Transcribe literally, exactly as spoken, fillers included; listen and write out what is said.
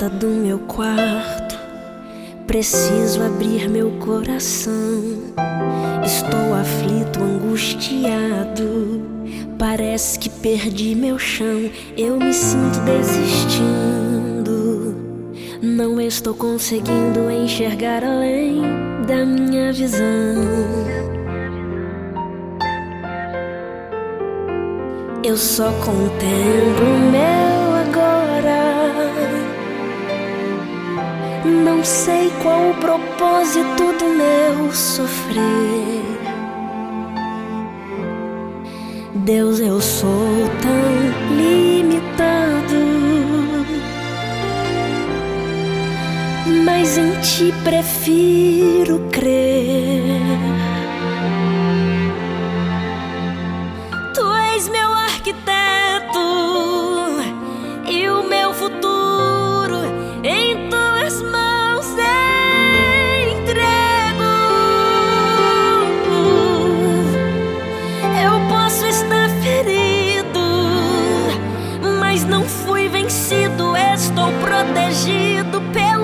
porta do meu quarto, preciso abrir meu coração. Estou aflito, angustiado, parece que perdi meu chão. Eu me sinto desistindo, não estou conseguindo enxergar além da minha visão. Eu só contemplo o meu agora, não sei qual o propósito do meu sofrer. Deus, eu sou tão limitado, mas em Ti prefiro crer. Tu és meu arquiteto e o meu futuro em Tuas mãos entrego. Eu posso estar ferido, mas não fui vencido. Estou protegido pelo